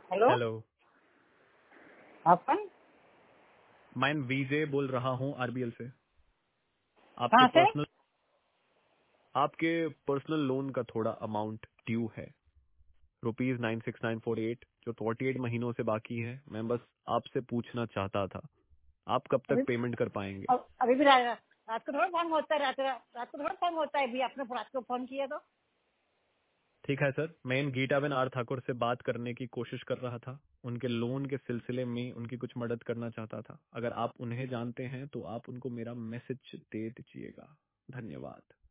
Hello. Hello. आप कौन? मैं विजय बोल रहा हूँ आरबीएल से। आपके कहाँ से? पर्सनल आपके पर्सनल लोन का थोड़ा अमाउंट ड्यू है, ₹96,948, जो 48 महीनों से बाकी है। मैं बस आपसे पूछना चाहता था, आप कब अभी तक पेमेंट कर पाएंगे? अभी भी रात को थोड़ा फोन होता है। रात को थोड़ा फोन होता है। अभी आपने रात को फोन किया तो ठीक है सर, मैं इन गीताबेन आर ठाकुर से बात करने की कोशिश कर रहा था। उनके लोन के सिलसिले में उनकी कुछ मदद करना चाहता था। अगर आप उन्हें जानते हैं तो आप उनको मेरा मैसेज दे दीजिएगा। धन्यवाद।